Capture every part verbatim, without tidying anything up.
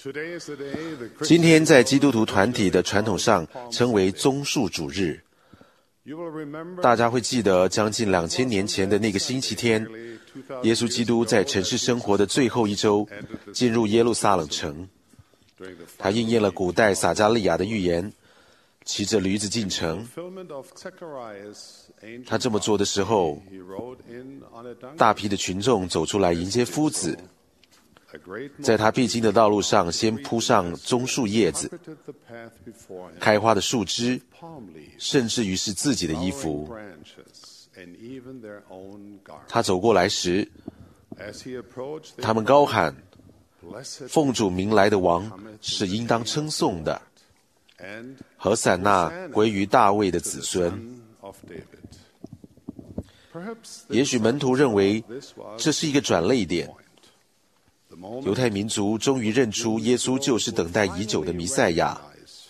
今天在基督徒团体的传统上称为棕树主日。大家会记得将近两千年前的那个星期天，耶稣基督在城市生活的最后一周进入耶路撒冷城。他应验了古代撒迦利亚的预言，骑着驴子进城。他这么做的时候，大批的群众走出来迎接夫子，在他必经的道路上先铺上棕树叶子、开花的树枝，甚至于是自己的衣服。他走过来时，他们高喊，奉主名来的王是应当称颂的，和散那归于大卫的子孙。也许门徒认为这是一个转捩点，犹太民族终于认出耶稣就是等待已久的弥赛亚。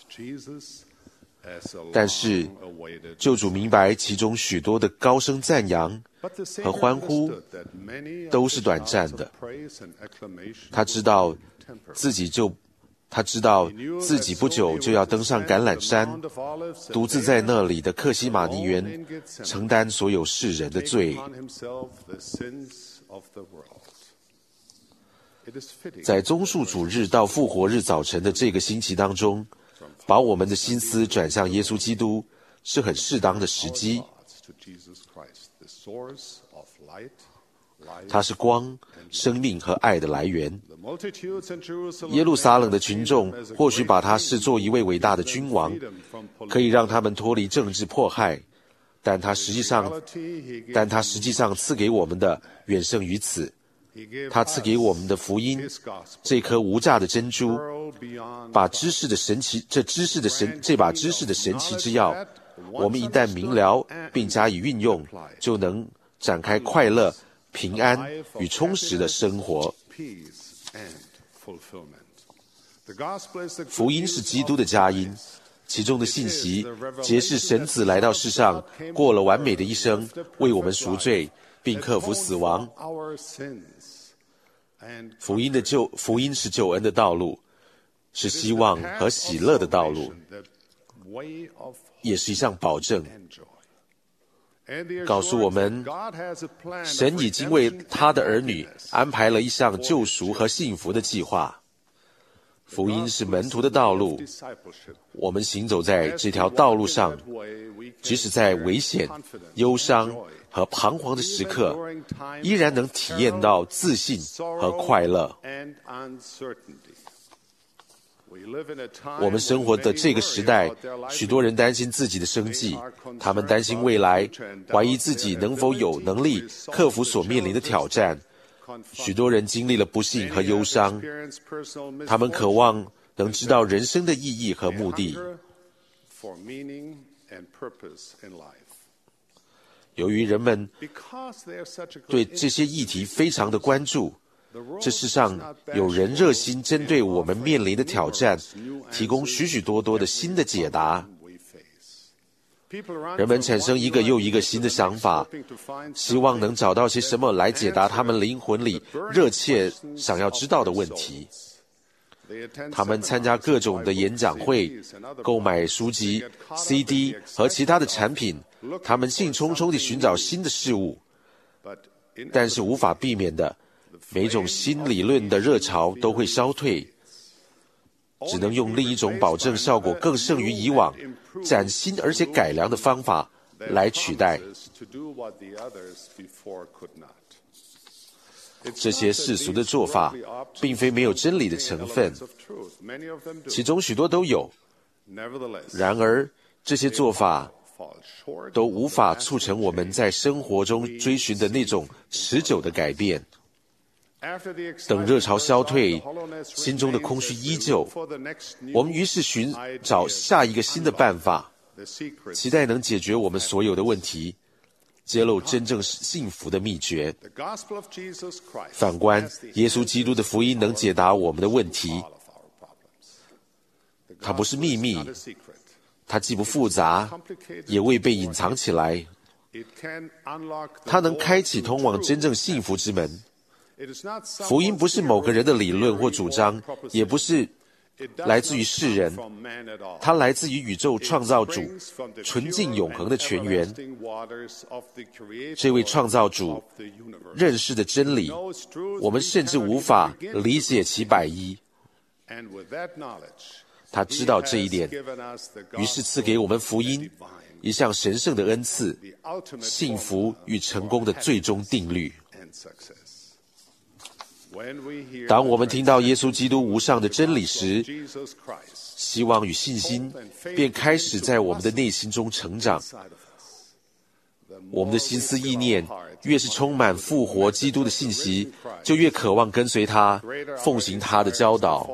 但是救主明白其中许多的高声赞扬和欢呼都是短暂的。他知道自己就他知道自己不久就要登上橄榄山，独自在那里的客西马尼园承担所有世人的罪。在棕树主日到复活日早晨的这个星期当中，把我们的心思转向耶稣基督是很适当的时机。他是光、生命和爱的来源。耶路撒冷的群众或许把他视作一位伟大的君王，可以让他们脱离政治迫害，但他实际上但他实际上赐给我们的远胜于此。他赐给我们的福音，这颗无价的珍珠，把知识的神奇这知识的神这把知识的神奇之药，我们一旦明了并加以运用，就能展开快乐、平安与充实的生活。福音是基督的佳音，其中的信息揭示神子来到世上，过了完美的一生，为我们赎罪，并克服死亡。福音的救福音是救恩的道路，是希望和喜乐的道路，也是一项保证，告诉我们神已经为他的儿女安排了一项救赎和幸福的计划。福音是门徒的道路，我们行走在这条道路上，即使在危险、忧伤和彷徨的时刻，依然能体验到自信和快乐。我们生活的这个时代，许多人担心自己的生计，他们担心未来，怀疑自己能否有能力克服所面临的挑战。许多人经历了不幸和忧伤，他们渴望能知道人生的意义和目的。由于人们对这些议题非常的关注，这世上有人热心针对我们面临的挑战，提供许许多多的新的解答。人们产生一个又一个新的想法，希望能找到些什么来解答他们灵魂里热切想要知道的问题。他们参加各种的演讲会，购买书籍、C D 和其他的产品，他们兴冲冲地寻找新的事物，但是无法避免的，每种新理论的热潮都会消退，只能用另一种保证效果更胜于以往、崭新而且改良的方法来取代。这些世俗的做法并非没有真理的成分，其中许多都有，然而这些做法都无法促成我们在生活中追寻的那种持久的改变。等热潮消退，心中的空虚依旧，我们于是寻找下一个新的办法，期待能解决我们所有的问题，揭露真正幸福的秘诀。反观耶稣基督的福音能解答我们的问题，它不是秘密，它既不复杂，也未被隐藏起来。它能开启通往真正幸福之门， 福音不是某个人的理论或主张，也不是来自于世人，它来自于宇宙创造主纯净永恒的泉源。这位创造主认识的真理，我们甚至无法理解其百一。他知道这一点，于是赐给我们福音，一项神圣的恩赐，幸福与成功的最终定律。当我们听到耶稣基督无上的真理时，希望与信心便开始在我们的内心中成长。我们的心思意念越是充满复活基督的信息，就越渴望跟随他，奉行他的教导。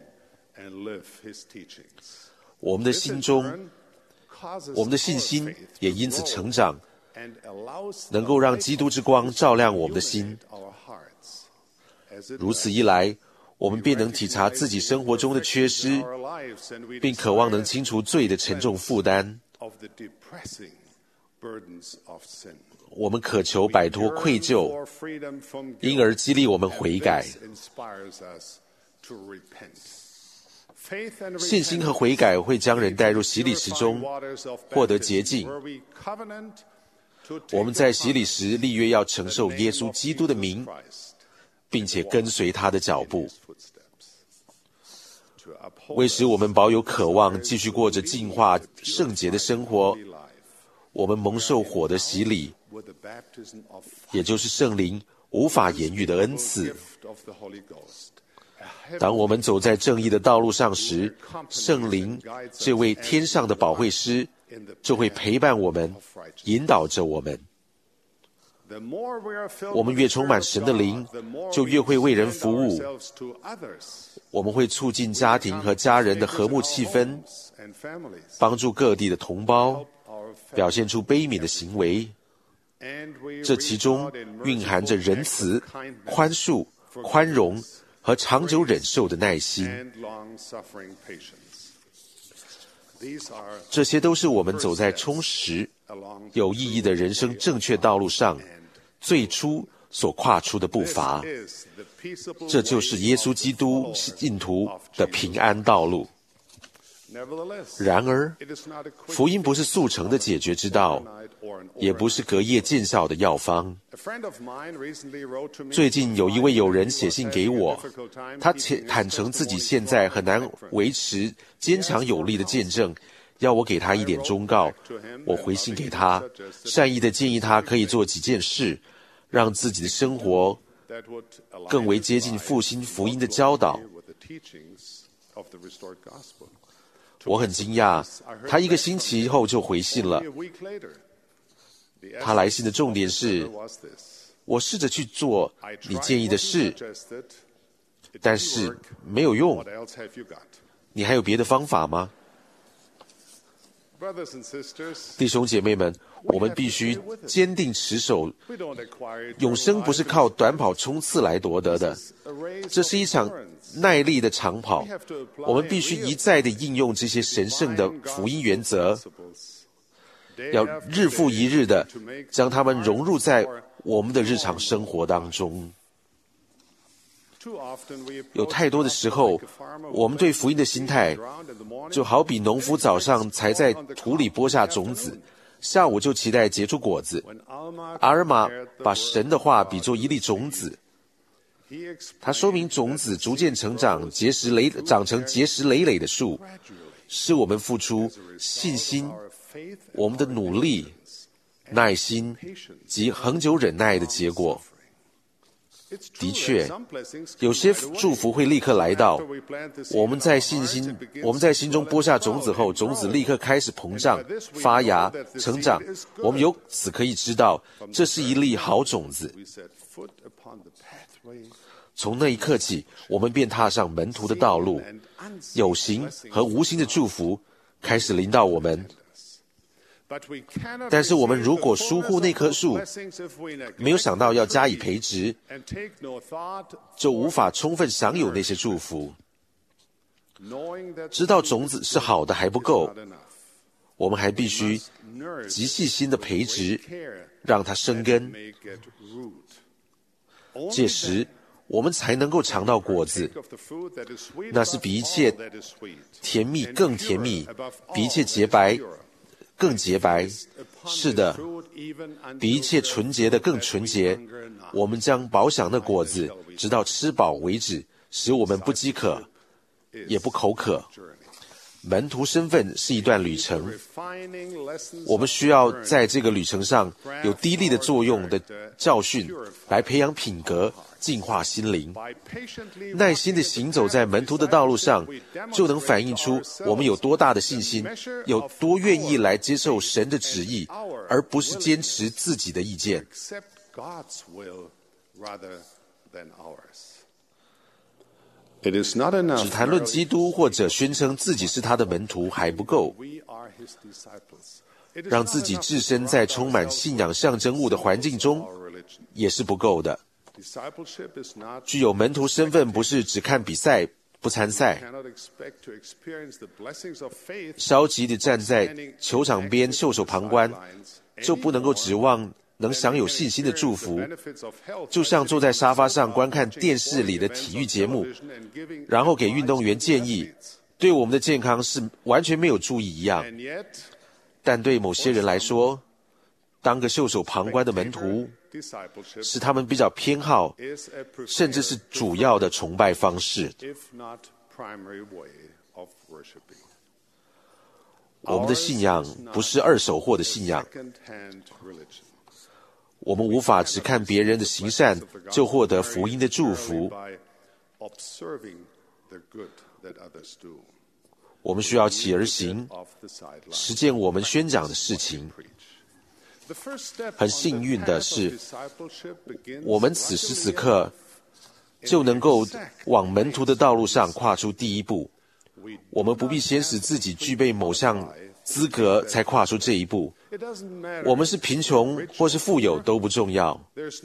我们的心中，我们的信心也因此成长，能够让基督之光照亮我们的心。如此一来，我们便能体察自己生活中的缺失，并渴望能清除罪的沉重负担。我们渴求摆脱愧疚，因而激励我们悔改。信心和悔改会将人带入洗礼池中，获得洁净。我们在洗礼时立约要承受耶稣基督的名，并且跟随他的脚步。为使我们保有渴望继续过着净化圣洁的生活，我们蒙受火的洗礼，也就是圣灵无法言喻的恩赐。当我们走在正义的道路上时，圣灵这位天上的保惠师就会陪伴我们，引导着我们。我们越充满神的灵，就越会为人服务。我们会促进家庭和家人的和睦气氛，帮助各地的同胞表现出悲悯的行为。这其中蕴含着仁慈、宽恕、宽容和长久忍受的耐心。这些都是我们走在充实、有意义的人生正确道路上最初所跨出的步伐。这就是耶稣基督信徒的平安道路。然而，福音不是速成的解决之道，也不是隔夜见效的药方。最近有一位友人写信给我，他坦诚自己现在很难维持坚强有力的见证，要我给他一点忠告。我回信给他，善意的建议他可以做几件事，让自己的生活更为接近复兴福音的教导。我很惊讶，他一个星期后就回信了。他来信的重点是，我试着去做你建议的事，但是没有用。你还有别的方法吗？弟兄姐妹们，我们必须坚定持守，永生不是靠短跑冲刺来夺得的，这是一场耐力的长跑。我们必须一再地应用这些神圣的福音原则，要日复一日地将它们融入在我们的日常生活当中。有太多的时候，我们对福音的心态就好比农夫早上才在土里播下种子，下午就期待结出果子。阿尔玛把神的话比作一粒种子，它说明种子逐渐成长，结实累长成结实累累的树，是我们付出信心、我们的努力、耐心及恒久忍耐的结果。的确，有些祝福会立刻来到。我们在信心，我们在心中播下种子后，种子立刻开始膨胀、发芽、成长。我们由此可以知道，这是一粒好种子。从那一刻起，我们便踏上门徒的道路，有形和无形的祝福开始临到我们。但是我们如果疏忽那棵树，没有想到要加以培植，就无法充分享有那些祝福。知道种子是好的还不够，我们还必须极细心的培植，让它生根。 届时我们才能够尝到果子，那是比一切甜蜜更甜蜜，比一切洁白更洁白。是的，比一切纯洁的更纯洁。我们将饱享那果子，直到吃饱为止，使我们不饥渴，也不口渴。门徒身份是一段旅程，我们需要在这个旅程上有砥砺的作用的教训，来培养品格，净化心灵。耐心地行走在门徒的道路上，就能反映出我们有多大的信心，有多愿意来接受神的旨意，而不是坚持自己的意见。只谈论基督或者宣称自己是他的门徒还不够，让自己置身在充满信仰象征物的环境中也是不够的。具有门徒身份不是只看比赛不参赛，消极地站在球场边袖手旁观，就不能够指望能享有信心的祝福，就像坐在沙发上观看电视里的体育节目，然后给运动员建议，对我们的健康是完全没有注意一样。但对某些人来说，当个袖手旁观的门徒是他们比较偏好，甚至是主要的崇拜方式。我们的信仰不是二手货的信仰，我们无法只看别人的行善就获得福音的祝福。我们需要起而行，实践我们宣讲的事情。很幸运的是，我们此时此刻就能够往门徒的道路上跨出第一步。我们不必先使自己具备某项资格才跨出这一步。我们是贫穷或是富有都不重要，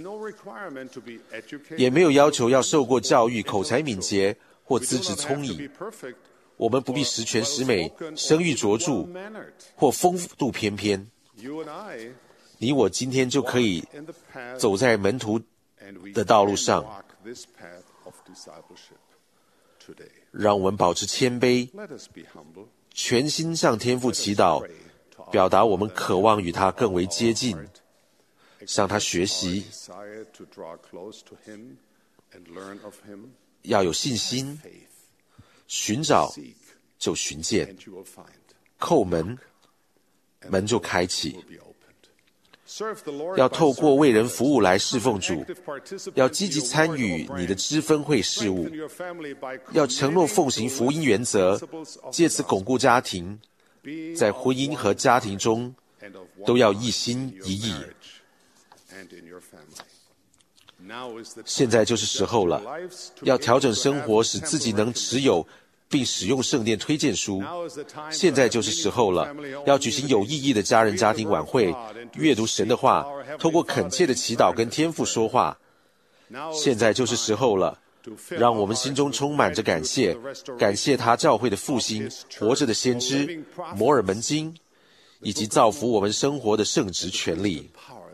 也没有要求要受过教育、口才敏捷或资质聪颖。我们不必十全十美、声誉卓著或风度翩翩。你我今天就可以走在门徒的道路上。让我们保持谦卑，全心向天父祈祷，表达我们渴望与他更为接近，向他学习，要有信心，寻找就寻见，叩门，门就开启。要透过为人服务来侍奉主，要积极参与你的知分会事务，要承诺奉行福音原则，借此巩固家庭，在婚姻和家庭中都要一心一意。现在就是时候了，要调整生活，使自己能持有并使用圣殿推荐书。现在就是时候了，要举行有意义的家人家庭晚会，阅读神的话，透过恳切的祈祷跟天父说话。现在就是时候了，让我们心中充满着感谢，感谢他教会的复兴、活着的先知、摩尔门经，以及造福我们生活的圣职权利。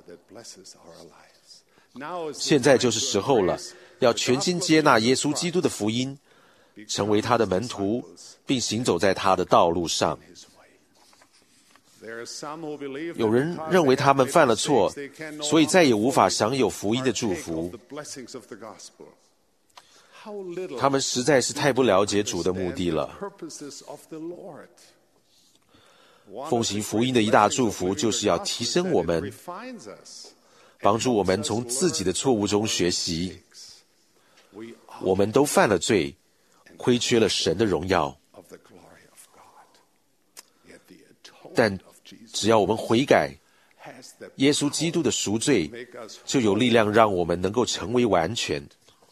现在就是时候了，要全心接纳耶稣基督的福音，成为他的门徒，并行走在他的道路上。有人认为他们犯了错，所以再也无法享有福音的祝福。他们实在是太不了解主的目的了。奉行福音的一大祝福，就是要提升我们，帮助我们从自己的错误中学习。我们都犯了罪，亏缺了神的荣耀，但只要我们悔改，耶稣基督的赎罪就有力量让我们能够成为完全。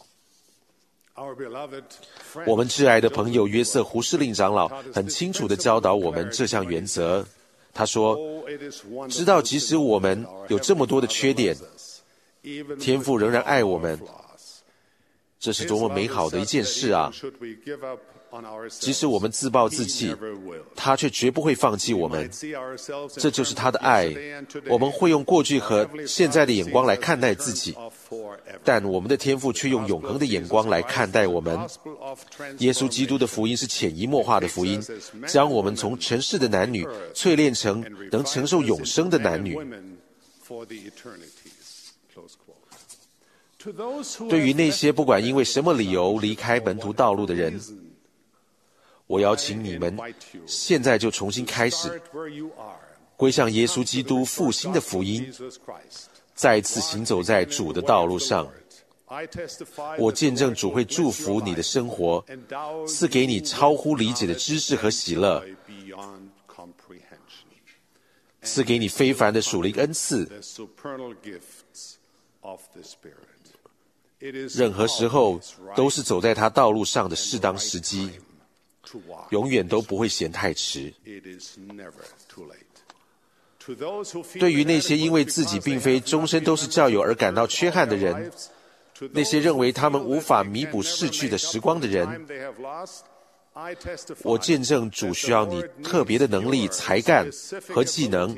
我们挚爱的朋友约瑟胡士令长老很清楚地教导我们这项原则。他说，知道即使我们有这么多的缺点，天父仍然爱我们，这是多么美好的一件事啊！即使我们自暴自弃，他却绝不会放弃我们。这就是他的爱。我们会用过去和现在的眼光来看待自己， 但我们的天父却用永恒的眼光来看待我们。耶稣基督的福音是潜移默化的福音，将我们从尘世的男女淬炼成能承受永生的男女。对于那些不管因为什么理由离开门徒道路的人，我邀请你们现在就重新开始，归向耶稣基督复兴的福音，再次行走在主的道路上。我见证主会祝福你的生活，赐给你超乎理解的知识和喜乐，赐给你非凡的属灵恩赐。任何时候都是走在他道路上的适当时机，永远都不会嫌太迟。对于那些因为自己并非终身都是教友而感到缺憾的人，那些认为他们无法弥补逝去的时光的人，我见证主需要你特别的能力、才干和技能。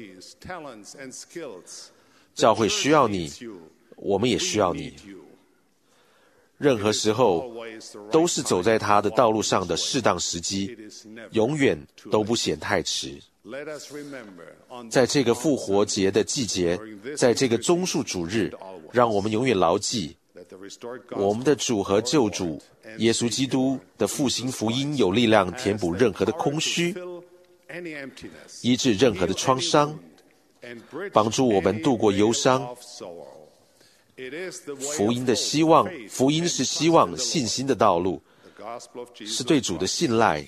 教会需要你，我们也需要你。任何时候都是走在他的道路上的适当时机，永远都不显太迟。在这个复活节的季节，在这个棕树主日，让我们永远牢记，我们的主和救主耶稣基督的复兴福音有力量填补任何的空虚，医治任何的创伤，帮助我们度过忧伤。福音的希望，福音是希望信心的道路，是对主的信赖。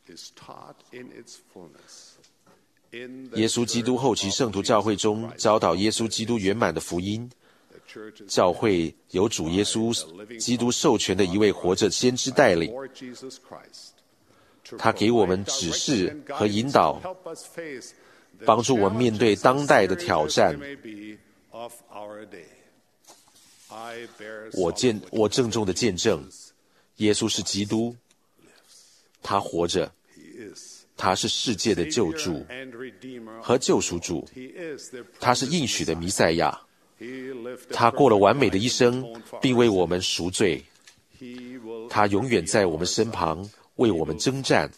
耶稣基督后期圣徒教会中教导耶稣基督圆满的福音。教会由主耶稣基督授权的一位活着先知带领，他给我们指示和引导，帮助我们面对当代的挑战。我见我郑重的见证，耶稣是基督，他活着，他是世界的救主和救赎主，他是应许的弥赛亚，他过了完美的一生，并为我们赎罪，他永远在我们身旁为我们征战，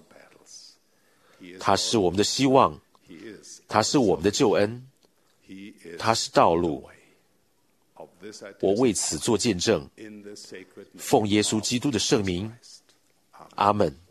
他是我们的希望，他是我们的救恩，他是道路。我为此做见证，奉耶稣基督的圣名，阿们。